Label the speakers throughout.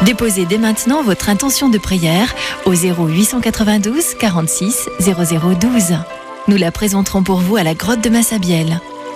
Speaker 1: Déposez dès maintenant votre intention de prière au 0892 46 0012. Nous la présenterons pour vous à la grotte de Massabielle.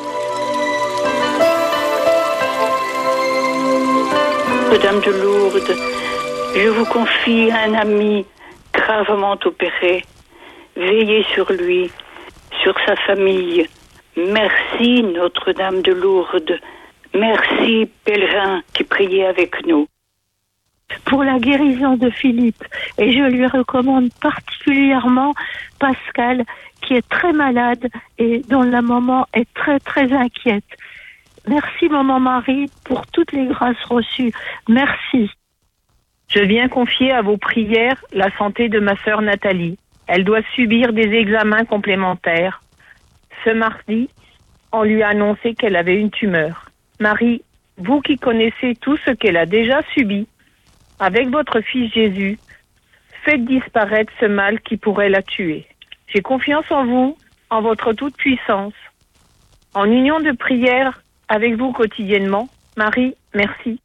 Speaker 2: Dame de Lourdes, je vous confie un ami gravement opéré. Veillez sur lui, sur sa famille. Merci Notre-Dame de Lourdes. Merci pèlerins qui priez avec nous.
Speaker 3: Pour la guérison de Philippe, et je lui recommande particulièrement Pascal, qui est très malade et dont la maman est très très inquiète. Merci Maman Marie pour toutes les grâces reçues. Merci.
Speaker 4: Je viens confier à vos prières la santé de ma sœur Nathalie. Elle doit subir des examens complémentaires. Ce mardi, on lui a annoncé qu'elle avait une tumeur. Marie, vous qui connaissez tout ce qu'elle a déjà subi, avec votre fils Jésus, faites disparaître ce mal qui pourrait la tuer. J'ai confiance en vous, en votre toute-puissance. En union de prière avec vous quotidiennement, Marie, merci.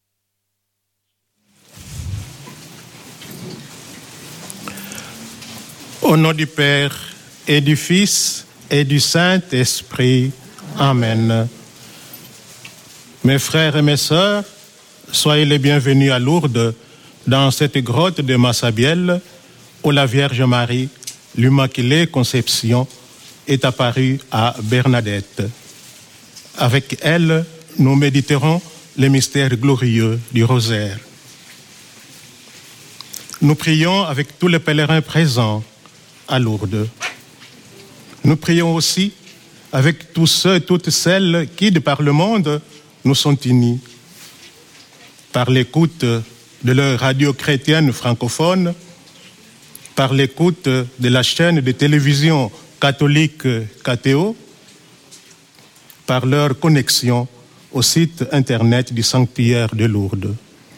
Speaker 5: Au nom du Père et du Fils et du Saint-Esprit. Amen. Mes frères et mes sœurs, soyez les bienvenus à Lourdes, dans cette grotte de Massabielle, où la Vierge Marie, l'Immaculée Conception, est apparue à Bernadette. Avec elle, nous méditerons les mystères glorieux du rosaire. Nous prions avec tous les pèlerins présents à Lourdes. Nous prions aussi avec tous ceux et toutes celles qui, de par le monde, nous sont unis. Par l'écoute de leur radio chrétienne francophone, par l'écoute de la chaîne de télévision catholique KTO, par leur connexion au site internet du sanctuaire de Lourdes.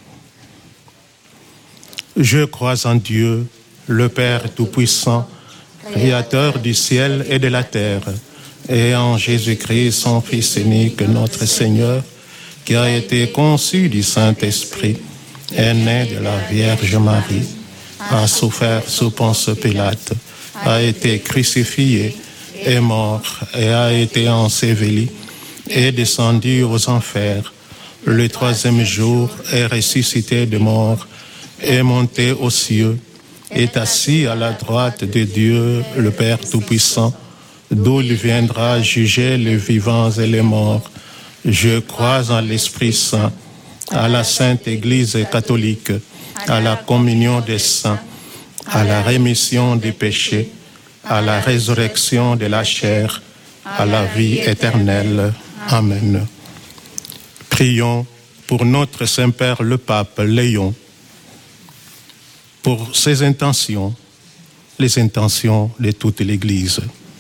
Speaker 5: Je crois en Dieu, le Père Tout-Puissant, Créateur du ciel et de la terre, et en Jésus-Christ, son Fils unique, notre Seigneur, qui a été conçu du Saint-Esprit, est né de la Vierge Marie, a souffert sous Ponce Pilate, a été crucifié, est mort et a été enseveli, est descendu aux enfers. Le troisième jour est ressuscité de mort, est monté aux cieux, est assis à la droite de Dieu, le Père Tout-Puissant, d'où il viendra juger les vivants et les morts. Je crois en l'Esprit Saint, à la Sainte Église catholique, à la communion des saints, à la rémission des péchés, à la résurrection de la chair, à la vie éternelle. Amen. Prions pour notre Saint-Père le Pape Léon, pour ses intentions, les intentions de toute l'Église.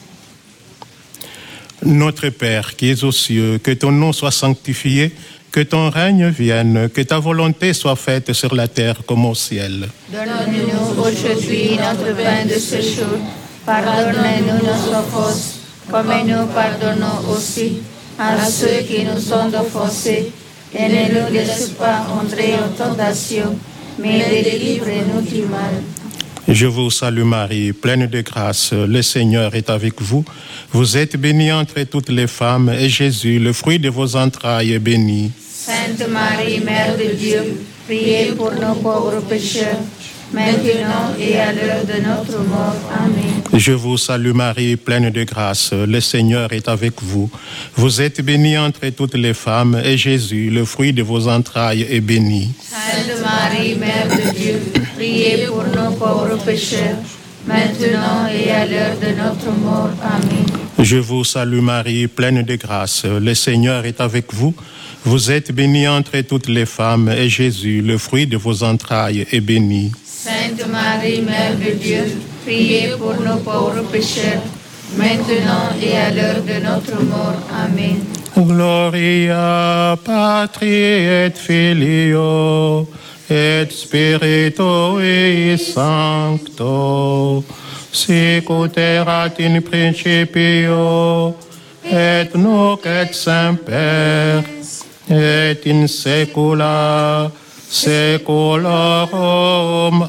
Speaker 5: Notre Père qui es aux cieux, que ton nom soit sanctifié, que ton règne vienne, que ta volonté soit faite sur la terre comme au ciel.
Speaker 6: Donne-nous aujourd'hui notre pain de ce jour. Pardonne-nous nos offenses, comme nous pardonnons aussi à ceux qui nous ont offensés. Et ne nous laisse pas entrer en tentation, mais délivre-nous du mal.
Speaker 5: Je vous salue Marie, pleine de grâce, le Seigneur est avec vous. Vous êtes bénie entre toutes les femmes, et Jésus, le fruit de vos entrailles, est béni.
Speaker 6: Sainte Marie, Mère de Dieu, priez pour nos pauvres pécheurs, maintenant et à l'heure de notre mort. Amen.
Speaker 5: Je vous salue Marie, pleine de grâce, le Seigneur est avec vous. Vous êtes bénie entre toutes les femmes, et Jésus, le fruit de vos entrailles, est béni.
Speaker 6: Sainte Marie, Mère de Dieu, priez pour nos pauvres pécheurs, maintenant et à l'heure de notre mort. Amen.
Speaker 5: Je vous salue Marie, pleine de grâce, le Seigneur est avec vous. Vous êtes bénie entre toutes les femmes, et Jésus, le fruit de vos entrailles, est béni.
Speaker 6: Sainte Marie, Mère de Dieu, priez pour nos pauvres pécheurs, maintenant et à l'heure de notre mort. Amen.
Speaker 5: Gloria Patri et Filio et Spiritui Sancto, sic ut erat in principio, et nunc et semper, et in saecula saeculorum.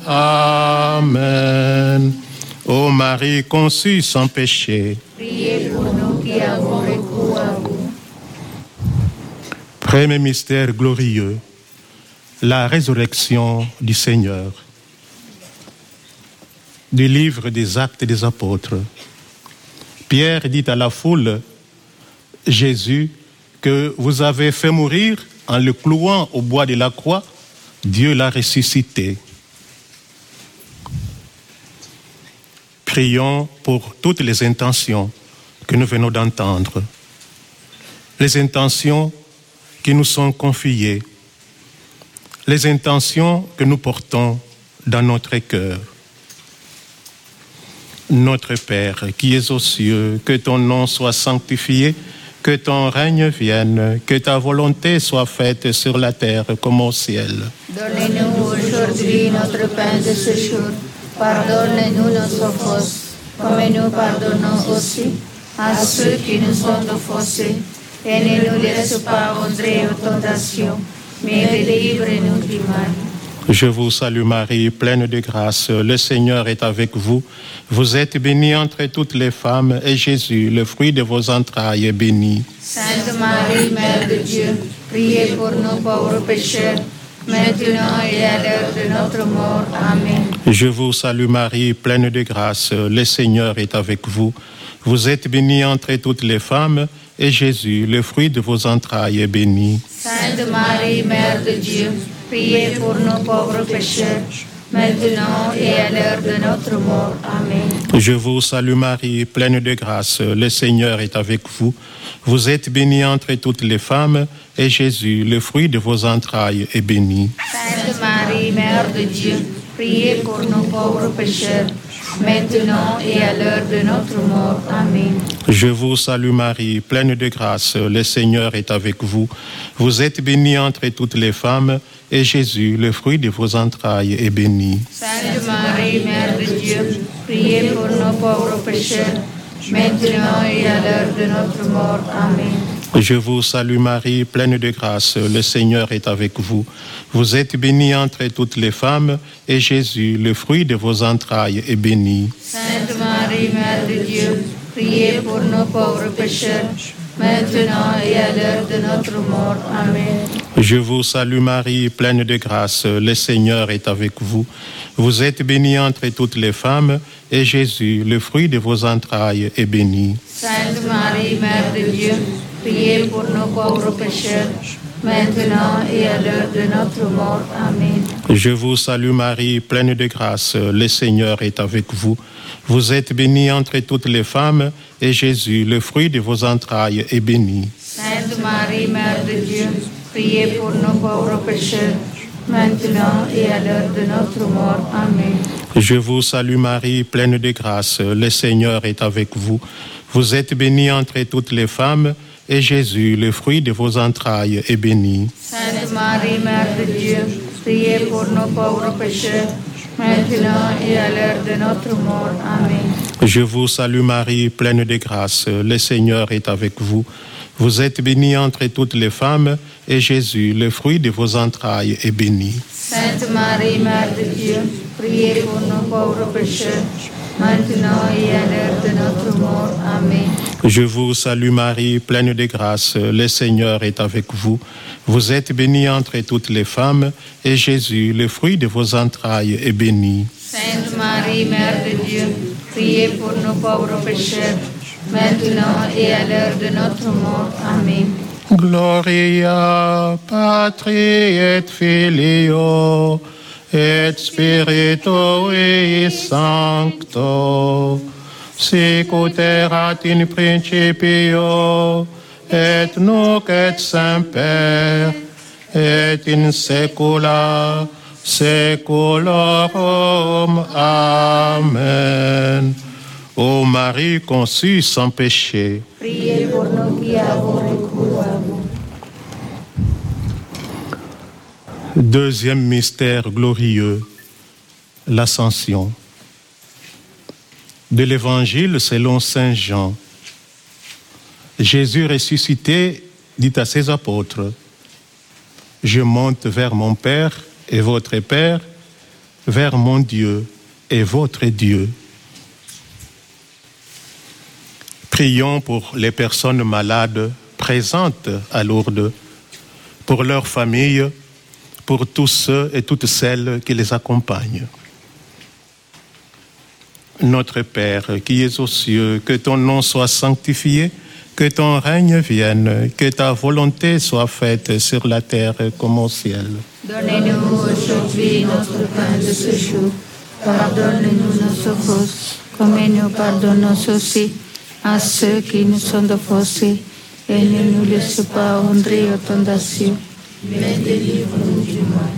Speaker 5: Amen. Ô Marie conçue sans péché,
Speaker 6: Priez pour nous qui avons recours à vous.
Speaker 5: Premier mystère glorieux, la résurrection du Seigneur. Du livre des Actes des Apôtres. Pierre dit à la foule, Jésus, que vous avez fait mourir en le clouant au bois de la croix, Dieu l'a ressuscité. Prions pour toutes les intentions que nous venons d'entendre. Les intentions qui nous sont confiées. Les intentions que nous portons dans notre cœur. Notre Père qui es aux cieux, que ton nom soit sanctifié, que ton règne vienne, que ta volonté soit faite sur la terre comme au ciel.
Speaker 6: Donnez-nous aujourd'hui notre pain de ce jour. Pardonnez-nous nos offenses, comme nous pardonnons aussi à ceux qui nous ont offensés. Et ne nous laisse pas entrer en tentation, mais délivre-nous du mal.
Speaker 5: Je vous salue Marie, pleine de grâce, le Seigneur est avec vous. Vous êtes bénie entre toutes les femmes, et Jésus, le fruit de vos entrailles, est béni.
Speaker 6: Sainte Marie, Mère de Dieu, priez pour nous pauvres pécheurs, maintenant et à l'heure de notre mort. Amen.
Speaker 5: Je vous salue Marie, pleine de grâce, le Seigneur est avec vous. Vous êtes bénie entre toutes les femmes, et Jésus, le fruit de vos entrailles, est béni.
Speaker 6: Sainte Marie, Mère de Dieu, priez pour nous pauvres pécheurs, maintenant et à l'heure de notre mort. Amen.
Speaker 5: Je vous salue Marie, pleine de grâce, le Seigneur est avec vous. Vous êtes bénie entre toutes les femmes, et Jésus, le fruit de vos entrailles, est béni.
Speaker 6: Sainte Marie, Mère de Dieu, priez pour nous pauvres pécheurs, maintenant et à l'heure de notre mort. Amen.
Speaker 5: Je vous salue Marie, pleine de grâce, le Seigneur est avec vous. Vous êtes bénie entre toutes les femmes, et Jésus, le fruit de vos entrailles, est béni.
Speaker 6: Sainte Marie, Mère de Dieu, priez pour nos pauvres pécheurs, maintenant et à l'heure de notre mort. Amen.
Speaker 5: Je vous salue Marie, pleine de grâce, le Seigneur est avec vous. Vous êtes bénie entre toutes les femmes, et Jésus, le fruit de vos entrailles, est béni.
Speaker 6: Sainte Marie, Mère de Dieu, priez pour nos pauvres pécheurs, maintenant et à l'heure de notre mort. Amen.
Speaker 5: Je vous salue Marie, pleine de grâce, le Seigneur est avec vous. Vous êtes bénie entre toutes les femmes, et Jésus, le fruit de vos entrailles, est béni.
Speaker 6: Sainte Marie, Mère de Dieu, priez pour nos pauvres pécheurs, maintenant et à l'heure de notre mort. Amen.
Speaker 5: Je vous salue Marie, pleine de grâce, le Seigneur est avec vous. Vous êtes bénie entre toutes les femmes, et Jésus, le fruit de vos entrailles, est béni.
Speaker 6: Sainte Marie, Mère de Dieu, priez pour nos pauvres pécheurs, maintenant et à l'heure de notre mort. Amen.
Speaker 5: Je vous salue Marie, pleine de grâce, le Seigneur est avec vous. Vous êtes bénie entre toutes les femmes, et Jésus, le fruit de vos entrailles, est béni.
Speaker 6: Sainte Marie, Mère de Dieu, priez pour nos pauvres pécheurs, maintenant et à l'heure de notre mort. Amen.
Speaker 5: Je vous salue Marie, pleine de grâce, le Seigneur est avec vous. Vous êtes bénie entre toutes les femmes, et Jésus, le fruit de vos entrailles, est béni.
Speaker 6: Sainte Marie, Mère de Dieu, priez pour nos pauvres pécheurs, maintenant et à l'heure de notre mort. Amen.
Speaker 5: Je vous salue Marie, pleine de grâce, le Seigneur est avec vous. Vous êtes bénie entre toutes les femmes, et Jésus, le fruit de vos entrailles, est béni.
Speaker 6: Sainte Marie, Mère de Dieu, priez pour nos pauvres pécheurs, maintenant et à l'heure de notre mort. Amen.
Speaker 5: Gloria Patri et Filio et Spiritui Sancto, sic ut erat in principio et nunc et semper et in saecula saeculorum. Amen. Ô Marie conçue sans péché,
Speaker 6: Priez pour nous qui avons recours à vous.
Speaker 5: Deuxième mystère glorieux, l'Ascension. De l'Évangile selon saint Jean. Jésus ressuscité dit à ses apôtres, je monte vers mon Père et votre Père, vers mon Dieu et votre Dieu. Prions pour les personnes malades présentes à Lourdes, pour leurs familles, pour tous ceux et toutes celles qui les accompagnent. Notre Père qui es aux cieux, que ton nom soit sanctifié, que ton règne vienne, que ta volonté soit faite sur la terre comme au ciel.
Speaker 6: Donnez-nous aujourd'hui notre pain de ce jour. Pardonne-nous nos offenses, comme nous pardonnons aussi à ceux qui nous sont offensés, et ne nous laisse pas entrer en tentation, mais délivre-nous du mal.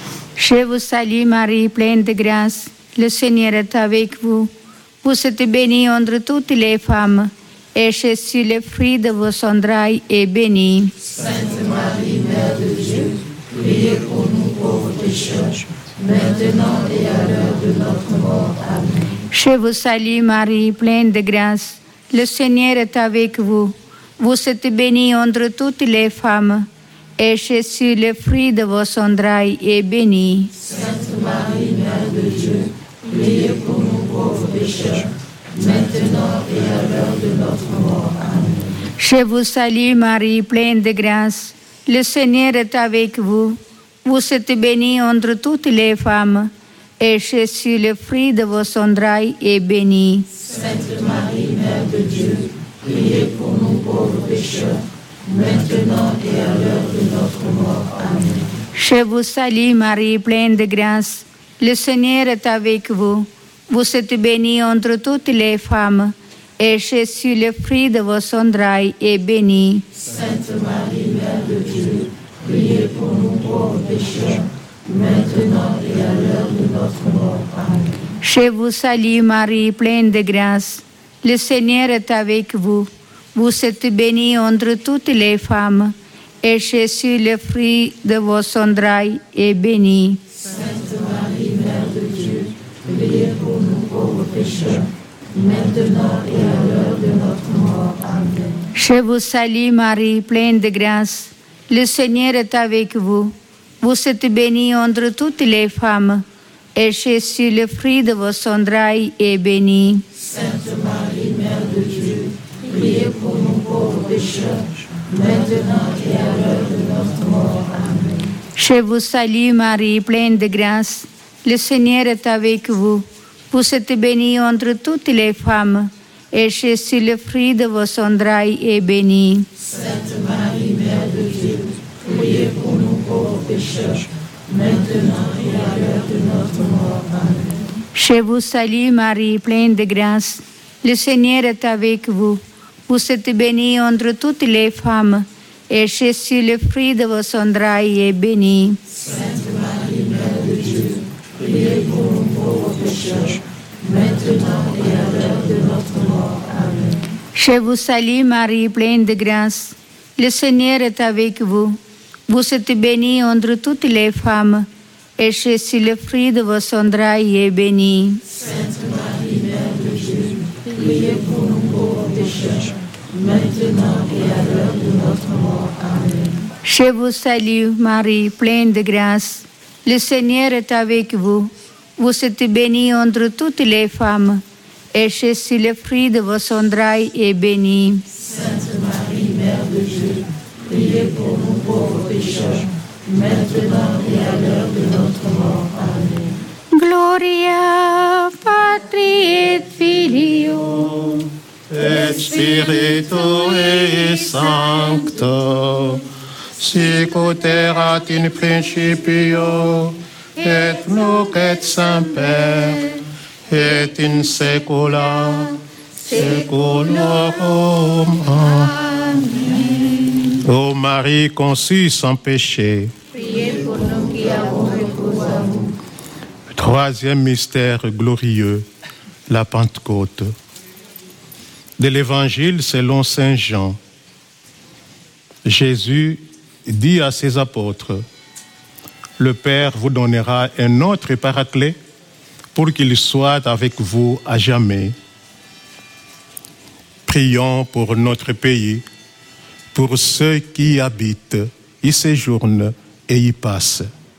Speaker 6: Je vous salue Marie, pleine de grâce, le Seigneur est avec vous. Vous êtes bénie entre toutes les femmes, et Jésus, le fruit de vos entrailles, est béni.
Speaker 7: Sainte Marie, Mère de Dieu, priez pour nous pauvres pécheurs, maintenant et à l'heure de notre mort. Amen.
Speaker 6: Je vous salue Marie, pleine de grâce, le Seigneur est avec vous. Vous êtes bénie entre toutes les femmes, et Jésus, le fruit de vos entrailles, est béni.
Speaker 7: Sainte Marie, Mère de Dieu, priez pour nous pauvres pécheurs, maintenant et à l'heure de notre mort. Amen.
Speaker 6: Je vous salue Marie, pleine de grâce, le Seigneur est avec vous. Vous êtes bénie entre toutes les femmes, et Jésus, le fruit de vos entrailles, est béni.
Speaker 7: Sainte Marie, Mère de Dieu, priez pour nous pauvres pécheurs, maintenant et à l'heure de notre mort. Amen.
Speaker 6: Je vous salue Marie, pleine de grâce, le Seigneur est avec vous. Vous êtes bénie entre toutes les femmes, et Jésus, le fruit de vos entrailles, est béni.
Speaker 7: Sainte Marie, Mère de Dieu, priez pour nous pauvres pécheurs, maintenant et à l'heure de notre mort. Amen.
Speaker 6: Je vous salue Marie, pleine de grâce, le Seigneur est avec vous. Vous êtes bénie entre toutes les femmes, et Jésus, le fruit de vos entrailles, est béni.
Speaker 7: Sainte Marie, Mère de Dieu, priez pour nous pauvres pécheurs, maintenant et à l'heure de notre mort. Amen.
Speaker 6: Je vous salue Marie, pleine de grâce, le Seigneur est avec vous. Vous êtes bénie entre toutes les femmes, et Jésus, le fruit de vos entrailles, est béni.
Speaker 7: Sainte Marie, Mère de Dieu, priez pour nous pauvres pécheurs, maintenant et à l'heure de notre mort. Amen.
Speaker 6: Je vous salue Marie, pleine de grâce, le Seigneur est avec vous. Vous êtes bénie entre toutes les femmes, et Jésus, le fruit de vos entrailles, est béni.
Speaker 7: Sainte Marie, Mère de Dieu, priez pour nous pauvres pécheurs, maintenant et à l'heure de notre mort. Amen.
Speaker 6: Je vous salue Marie, pleine de grâce, le Seigneur est avec vous. Vous êtes bénie entre toutes les femmes, et Jésus, le fruit de vos entrailles, est béni.
Speaker 7: Sainte Marie, Mère de Dieu, priez pour nous pauvres pécheurs, maintenant et à l'heure de notre mort. Amen.
Speaker 6: Je vous salue Marie, pleine de grâce, le Seigneur est avec vous. Vous êtes bénie entre toutes les femmes, et Jésus, le fruit de vos entrailles, est béni.
Speaker 7: Sainte Marie, Mère de Dieu, priez pour nous pauvres pécheurs, maintenant et à l'heure de notre mort. Amen.
Speaker 6: Je vous salue Marie, pleine de grâce, le Seigneur est avec vous. Vous êtes bénie entre toutes les femmes, et Jésus, le fruit de vos entrailles, est béni.
Speaker 7: Sainte Marie, Mère de Dieu, priez pour nous pauvres pécheurs, maintenant et à l'heure de notre mort. Amen.
Speaker 6: Gloria Patri et Filio
Speaker 5: et Spiritui Sancto, sic ut erat in principio, et nunc et semper, et in saecula saeculorum. Amen. Ô Marie conçue sans péché,
Speaker 6: priez pour nous qui avons recours à vous.
Speaker 5: Troisième mystère glorieux, la Pentecôte. De l'Évangile selon saint Jean. Jésus dit à ses apôtres, « Le Père vous donnera un autre paraclet pour qu'il soit avec vous à jamais. » Prions pour notre pays, pour ceux qui y habitent, y séjournent et y passe.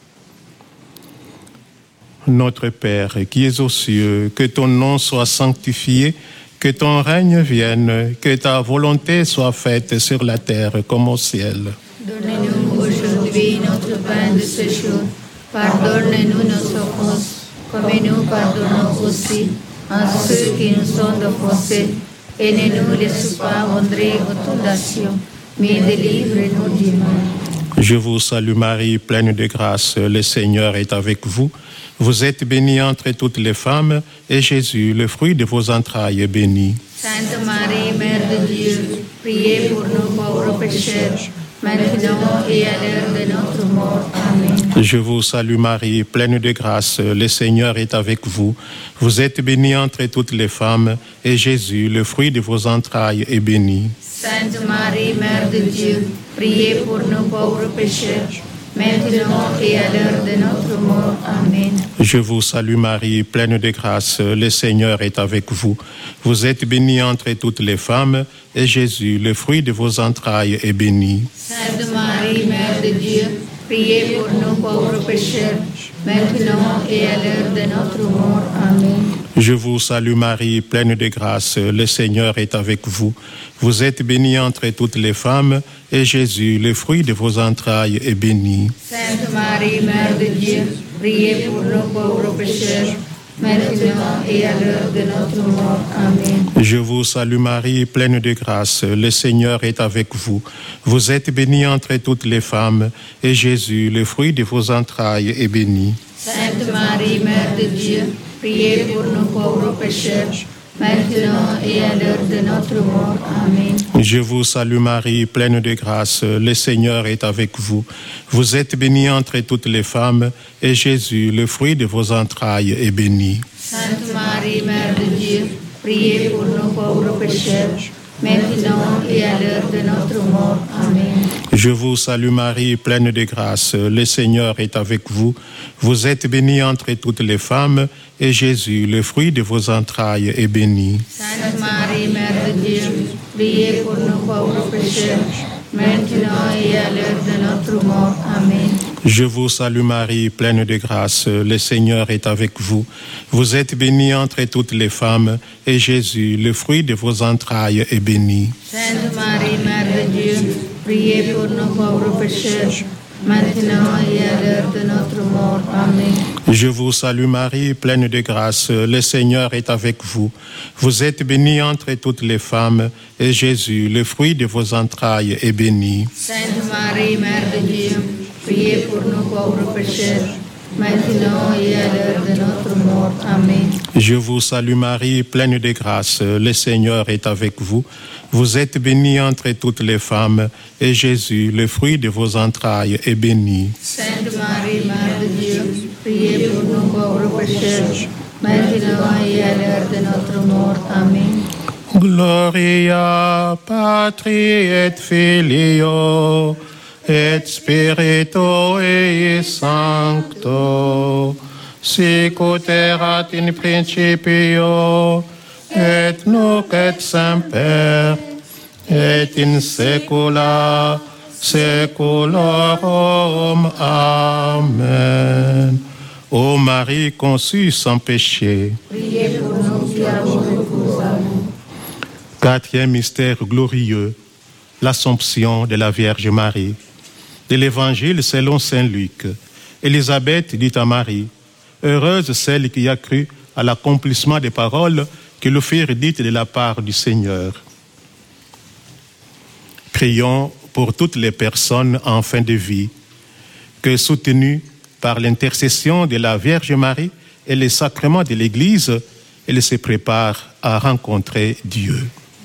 Speaker 5: Notre Père qui es aux cieux, que ton nom soit sanctifié, que ton règne vienne, que ta volonté soit faite sur la terre comme au ciel.
Speaker 6: Donne-nous aujourd'hui notre pain de ce jour. Pardonne-nous nos offenses, comme nous pardonnons aussi à ceux qui nous sont offensés. Et ne nous laisse pas entrer en tentation, mais délivre-nous du mal.
Speaker 5: Je vous salue Marie, pleine de grâce, le Seigneur est avec vous. Vous êtes bénie entre toutes les femmes, et Jésus, le fruit de vos entrailles, est béni.
Speaker 6: Sainte Marie, Mère de Dieu, priez pour nous pauvres pécheurs, maintenant et à l'heure de notre mort. Amen.
Speaker 5: Je vous salue Marie, pleine de grâce, le Seigneur est avec vous. Vous êtes bénie entre toutes les femmes, et Jésus, le fruit de vos entrailles, est béni.
Speaker 6: Sainte Marie, Mère de Dieu, priez pour nous pauvres pécheurs, maintenant et à l'heure de notre mort. Amen.
Speaker 5: Je vous salue Marie, pleine de grâce, le Seigneur est avec vous. Vous êtes bénie entre toutes les femmes, et Jésus, le fruit de vos entrailles, est béni.
Speaker 6: Sainte Marie, Mère de Dieu, priez pour nous pauvres pécheurs, maintenant et à l'heure de notre mort. Amen.
Speaker 5: Je vous salue Marie, pleine de grâce, le Seigneur est avec vous. Vous êtes bénie entre toutes les femmes, et Jésus, le fruit de vos entrailles, est béni.
Speaker 6: Sainte Marie, Mère de Dieu, priez pour nous pauvres pécheurs, maintenant et à l'heure de notre mort. Amen.
Speaker 5: Je vous salue Marie, pleine de grâce, le Seigneur est avec vous. Vous êtes bénie entre toutes les femmes, et Jésus, le fruit de vos entrailles, est béni.
Speaker 6: Sainte Marie, Mère de Dieu, priez pour nous pauvres pécheurs, maintenant et à l'heure de notre mort. Amen.
Speaker 5: Je vous salue Marie, pleine de grâce, le Seigneur est avec vous. Vous êtes bénie entre toutes les femmes, et Jésus, le fruit de vos entrailles, est béni.
Speaker 6: Sainte Marie, Mère de Dieu, priez pour nous pauvres pécheurs, maintenant et à l'heure de notre mort. Amen.
Speaker 5: Je vous salue Marie, pleine de grâce, le Seigneur est avec vous. Vous êtes bénie entre toutes les femmes, et Jésus, le fruit de vos entrailles, est béni.
Speaker 6: Sainte Marie, Mère de Dieu, priez pour nous pauvres pécheurs, maintenant et à l'heure de notre mort. Amen.
Speaker 5: Je vous salue Marie, pleine de grâce, le Seigneur est avec vous. Vous êtes bénie entre toutes les femmes, et Jésus, le fruit de vos entrailles, est béni.
Speaker 6: Sainte Marie, Mère de Dieu, priez pour nous pauvres pécheurs, maintenant et à l'heure de notre mort. Amen.
Speaker 5: Je vous salue Marie, pleine de grâce, le Seigneur est avec vous. Vous êtes bénie entre toutes les femmes, et Jésus, le fruit de vos entrailles, est béni.
Speaker 6: Sainte Marie, Mère de Dieu, priez pour nous pauvres pécheurs, maintenant et à l'heure de notre mort. Amen.
Speaker 5: Je vous salue Marie, pleine de grâce, le Seigneur est avec vous. Vous êtes bénie entre toutes les femmes, et Jésus, le fruit de vos entrailles, est béni.
Speaker 6: Sainte Marie, Mère de Dieu, priez pour nous pauvres pécheurs, maintenant et à l'heure de notre mort. Amen.
Speaker 5: Gloria Patri et Filio et Spiritui Sancto, sic ut erat in principio, et nunc et semper, et in saecula saeculorum. Amen. Ô Marie conçue sans péché.
Speaker 6: Priez pour nous qui avons recours à vous.
Speaker 5: Quatrième mystère glorieux, l'Assomption de la Vierge Marie. De l'Évangile selon saint Luc. Élisabeth dit à Marie, « Heureuse celle qui a cru à l'accomplissement des paroles qui lui furent dites de la part du Seigneur. » Prions pour toutes les personnes en fin de vie, que soutenues par l'intercession de la Vierge Marie et les sacrements de l'Église, elles se préparent à rencontrer Dieu.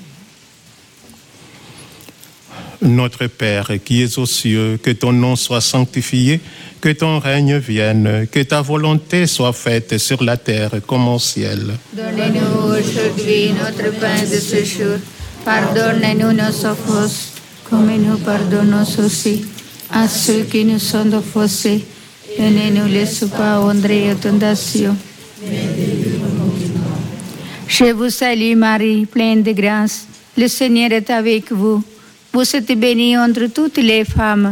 Speaker 5: Notre Père qui es aux cieux, que ton nom soit sanctifié, que ton règne vienne, que ta volonté soit faite sur la terre comme au ciel.
Speaker 6: Donnez-nous aujourd'hui notre pain de ce jour. Pardonne-nous nos offenses, comme nous pardonnons aussi à ceux qui nous sont offensés. Et ne nous laisse pas entrer en tentation. Je vous salue Marie, pleine de grâce. Le Seigneur est avec vous. Vous êtes bénie entre toutes les femmes,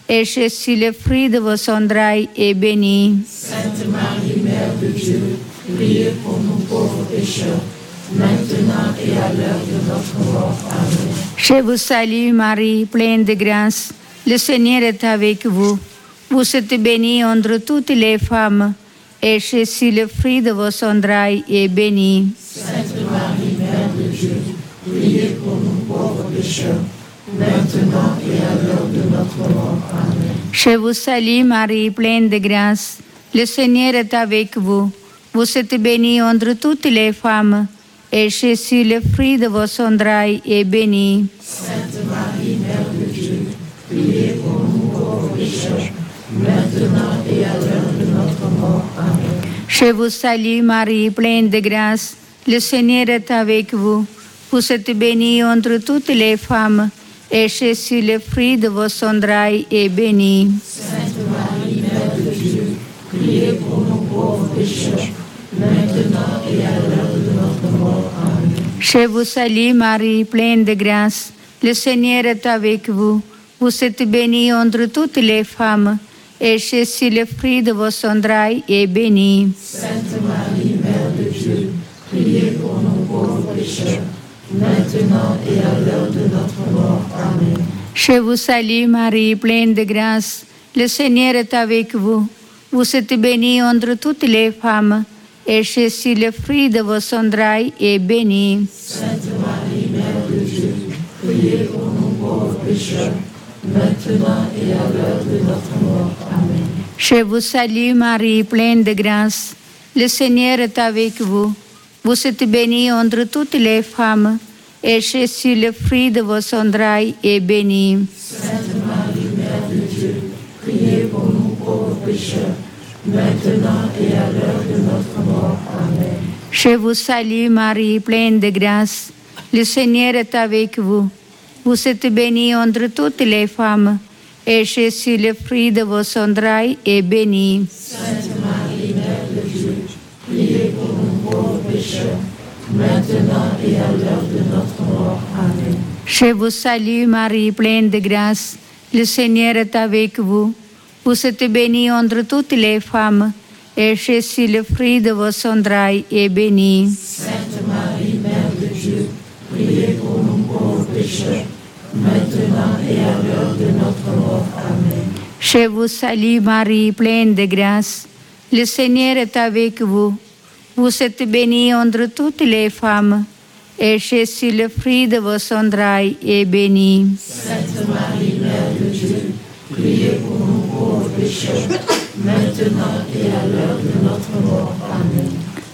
Speaker 6: et Jésus, le fruit de vos entrailles, est béni.
Speaker 7: Sainte Marie, Mère de Dieu, priez pour nous pauvres pécheurs, maintenant et à l'heure de notre mort. Amen.
Speaker 6: Je vous salue Marie, pleine de grâce. Le Seigneur est avec vous. Vous êtes bénie entre toutes les femmes, et Jésus, le fruit de vos entrailles, est béni.
Speaker 7: Sainte Marie, Mère de Dieu, priez pour nous pauvres pécheurs, maintenant et à l'heure de notre mort. Amen.
Speaker 6: Je vous salue Marie, pleine de grâce. Le Seigneur est avec vous. Vous êtes bénie entre toutes les femmes, et Jésus, le fruit de vos entrailles, est béni.
Speaker 7: Sainte Marie, Mère de Dieu, priez pour nous pauvres pécheurs, maintenant et à l'heure de notre mort. Amen.
Speaker 6: Je vous salue Marie, pleine de grâce. Le Seigneur est avec vous. Vous êtes bénie entre toutes les femmes, et Jésus, le fruit de vos entrailles, est béni.
Speaker 7: Sainte Marie, Mère de Dieu, priez pour nous pauvres pécheurs, maintenant et à l'heure de notre mort. Amen.
Speaker 6: Je vous salue Marie, pleine de grâce. Le Seigneur est avec vous. Vous êtes bénie entre toutes les femmes, et Jésus, le fruit de vos entrailles, est béni.
Speaker 7: Sainte Marie, Mère de Dieu, priez pour nous pauvres pécheurs, maintenant et à l'heure de notre mort. Amen.
Speaker 6: Je vous salue Marie, pleine de grâce. Le Seigneur est avec vous. Vous êtes bénie entre toutes les femmes, et Jésus, le fruit de vos entrailles, est béni.
Speaker 7: Sainte Marie, Mère de Dieu, priez pour nous pauvres pécheurs, maintenant et à l'heure de notre mort. Amen.
Speaker 6: Je vous salue Marie, pleine de grâce. Le Seigneur est avec vous. Vous êtes bénie entre toutes les femmes, et Jésus, le fruit de vos entrailles, est béni.
Speaker 7: Sainte Marie, Mère de Dieu, priez pour nous pauvres pécheurs, maintenant et à l'heure de notre mort. Amen.
Speaker 6: Je vous salue Marie, pleine de grâce. Le Seigneur est avec vous. Vous êtes bénie entre toutes les femmes, et Jésus, le fruit de vos entrailles, est béni.
Speaker 7: Sainte Marie, Mère de Dieu, priez pour nous pauvres pécheurs, maintenant et à l'heure de notre mort. Amen.
Speaker 6: Je vous salue Marie, pleine de grâce. Le Seigneur est avec vous. Vous êtes bénie entre toutes les femmes, et Jésus, le fruit de vos entrailles, est béni.
Speaker 7: Sainte Marie, Mère de Dieu, priez pour nous pauvres pécheurs, maintenant et à l'heure de notre mort. Amen.
Speaker 6: Je vous salue Marie, pleine de grâce. Le Seigneur est avec vous. Vous êtes bénie entre toutes les femmes, et Jésus, le fruit de vos entrailles, est béni.
Speaker 7: Sainte Marie, Mère de Dieu, priez pour nous pauvres pécheurs, maintenant et à l'heure de notre mort. Amen.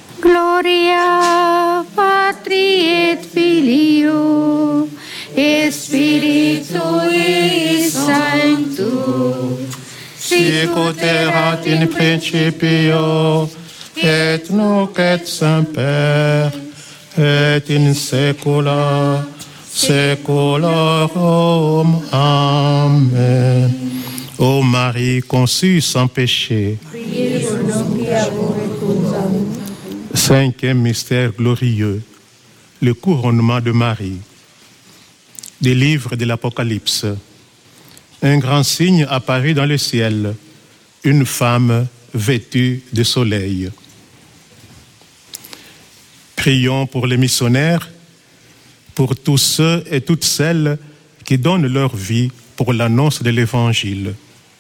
Speaker 6: Gloria Patri et Filio, Spiritui Sancto,
Speaker 5: sicut erat in principio, et nunc et semper, et in saecula saeculorum. Amen. Ô Marie conçue sans péché.
Speaker 7: Priez pour nous qui avons recours à vous.
Speaker 5: Cinquième mystère glorieux, le couronnement de Marie. Des livres de l'Apocalypse. Un grand signe apparut dans le ciel, une femme vêtue de soleil. Prions pour les missionnaires, pour tous ceux et toutes celles qui donnent leur vie pour l'annonce de l'Évangile.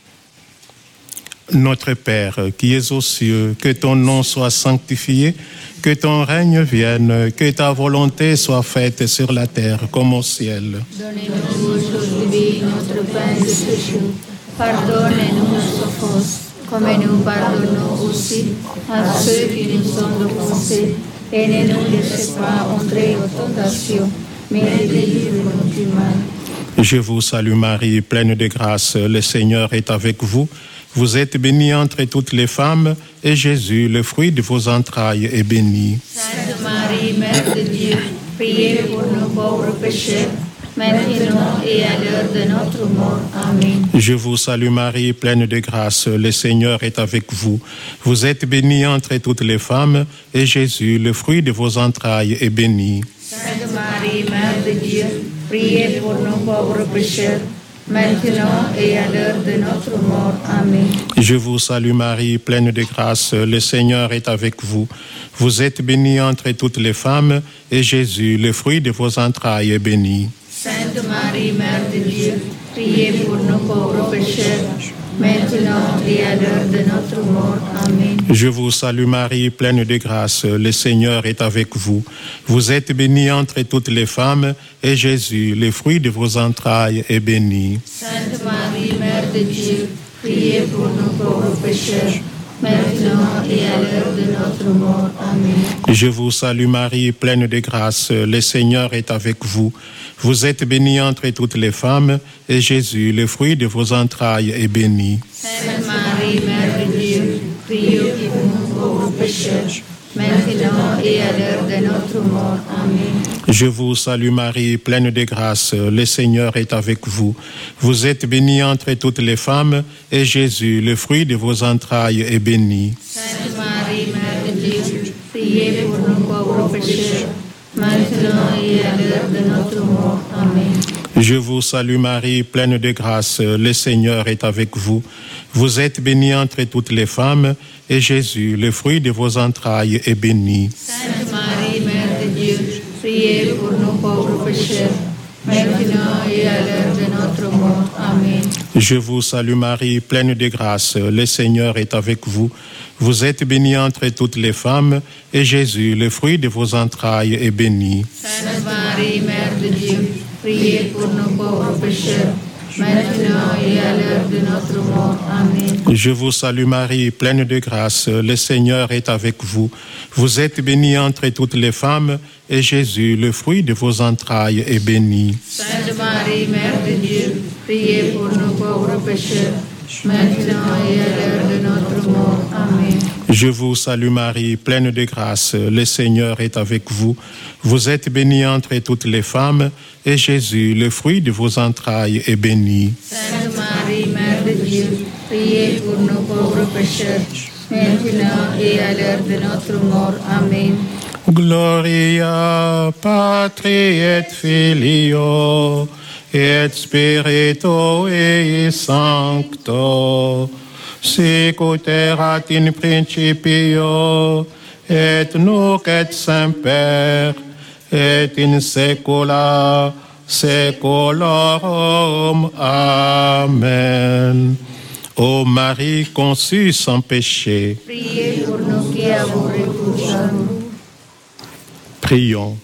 Speaker 5: Notre Père, qui es aux cieux, que ton nom soit sanctifié, que ton règne vienne, que ta volonté soit faite sur la terre comme au ciel.
Speaker 6: Donnez-nous aujourd'hui notre pain de ce jour. Pardonnez-nous nos offenses, comme nous pardonnons aussi à ceux qui nous ont offensés. Et ne nous laissez pas entrer en tentation, mais délivre-nous du mal.
Speaker 5: Je vous salue Marie, pleine de grâce, le Seigneur est avec vous. Vous êtes bénie entre toutes les femmes, et Jésus, le fruit de vos entrailles, est béni.
Speaker 6: Sainte Marie, Mère de Dieu, priez pour nous pauvres pécheurs, maintenant et à l'heure de notre mort. Amen.
Speaker 5: Je vous salue Marie, pleine de grâce, le Seigneur est avec vous. Vous êtes bénie entre toutes les femmes, et Jésus, le fruit de vos entrailles, est béni.
Speaker 6: Sainte Marie, Mère de Dieu, priez pour nous pauvres pécheurs, maintenant et à l'heure de notre mort. Amen.
Speaker 5: Je vous salue Marie, pleine de grâce, le Seigneur est avec vous. Vous êtes bénie entre toutes les femmes, et Jésus, le fruit de vos entrailles, est béni.
Speaker 6: Sainte Marie, Mère de Dieu, priez pour nous pauvres pécheurs, maintenant et à l'heure de notre mort. Amen.
Speaker 5: Je vous salue Marie, pleine de grâce, le Seigneur est avec vous. Vous êtes bénie entre toutes les femmes, et Jésus, le fruit de vos entrailles, est béni.
Speaker 6: Sainte Marie, Mère de Dieu, priez pour nous pauvres pécheurs, maintenant et à l'heure de notre mort. Amen.
Speaker 5: Je vous salue Marie, pleine de grâce, le Seigneur est avec vous. Vous êtes bénie entre toutes les femmes, et Jésus, le fruit de vos entrailles, est béni.
Speaker 6: Sainte Marie, Mère de Dieu, priez pour nous pauvres pécheurs, maintenant et à l'heure de notre mort. Amen.
Speaker 5: Je vous salue Marie, pleine de grâce, le Seigneur est avec vous. Vous êtes bénie entre toutes les femmes, et Jésus, le fruit de vos entrailles, est béni.
Speaker 6: Sainte Marie, Mère de Dieu, priez pour nous pauvres pécheurs, maintenant et à l'heure de notre mort. Amen.
Speaker 5: Je vous salue Marie, pleine de grâce, le Seigneur est avec vous. Vous êtes bénie entre toutes les femmes, et Jésus, le fruit de vos entrailles, est béni.
Speaker 6: Sainte Marie, Mère de Dieu, priez pour nous pauvres pécheurs, maintenant et à l'heure de notre mort. Amen.
Speaker 5: Je vous salue Marie, pleine de grâce, le Seigneur est avec vous. Vous êtes bénie entre toutes les femmes, et Jésus, le fruit de vos entrailles, est béni.
Speaker 6: Sainte Marie, Mère de Dieu, priez pour nous pauvres pécheurs, maintenant et à l'heure de notre mort. Amen.
Speaker 5: Je vous salue Marie, pleine de grâce, le Seigneur est avec vous. Vous êtes bénie entre toutes les femmes, et Jésus, le fruit de vos entrailles, est béni.
Speaker 6: Sainte Marie, Mère de Dieu, priez pour nous pauvres pécheurs, maintenant et à l'heure de notre mort. Amen.
Speaker 5: Je vous salue Marie, pleine de grâce, le Seigneur est avec vous. Vous êtes bénie entre toutes les femmes, et Jésus, le fruit de vos entrailles, est béni.
Speaker 6: Sainte Marie, Mère de Dieu, priez pour nous pauvres pécheurs, maintenant et à l'heure de notre mort. Amen.
Speaker 5: Gloria Patri et Filio et Spiritui Sancto, sic ut erat in principio et nunc et semper et in saecula saeculorum. Amen. Ô Marie conçue sans péché,
Speaker 6: Priez pour nous qui avons recours à vous.
Speaker 5: prions.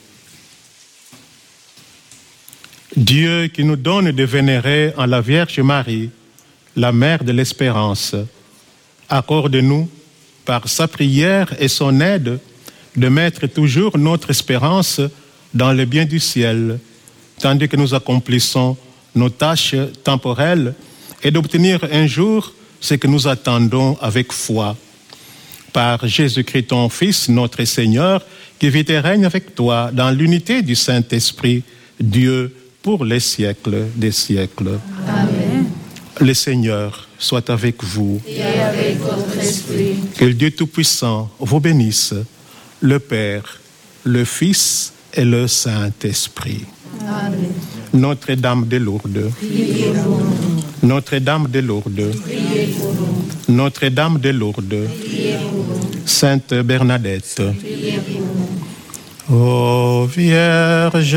Speaker 5: Dieu qui nous donne de vénérer en la Vierge Marie, la Mère de l'Espérance, accorde-nous, par sa prière et son aide, de mettre toujours notre espérance dans le bien du ciel, tandis que nous accomplissons nos tâches temporelles et d'obtenir un jour ce que nous attendons avec foi. Par Jésus-Christ, ton Fils, notre Seigneur, qui vit et règne avec toi dans l'unité du Saint-Esprit, Dieu, pour les siècles des siècles.
Speaker 6: Amen.
Speaker 5: Le Seigneur soit avec vous.
Speaker 6: Et avec votre esprit.
Speaker 5: Que le Dieu Tout-Puissant vous bénisse, le Père, le Fils et le Saint-Esprit.
Speaker 6: Amen.
Speaker 5: Notre-Dame de Lourdes.
Speaker 6: Priez pour nous.
Speaker 5: Notre-Dame de Lourdes.
Speaker 6: Priez pour nous.
Speaker 5: Notre-Dame de Lourdes.
Speaker 6: Priez pour nous.
Speaker 5: Sainte Bernadette.
Speaker 6: Priez pour nous.
Speaker 5: Ô Vierge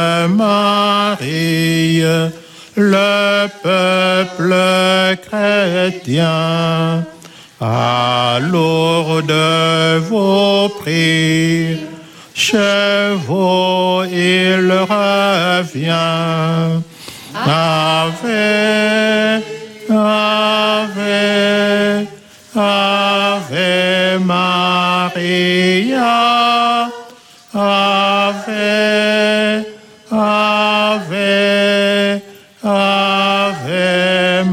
Speaker 5: Marie, le peuple chrétien, à Lourdes vous prie, chez vous il revient. Ave, Ave, Ave Maria. Ave, Ave, Ave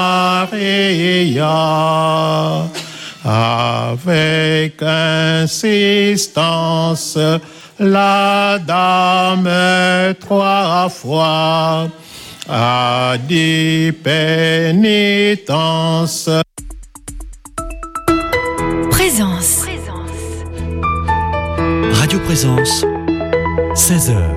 Speaker 5: Maria. Avec insistance, la dame 3 fois a dit pénitence.
Speaker 1: Présence.
Speaker 8: Radio Présence, 16h.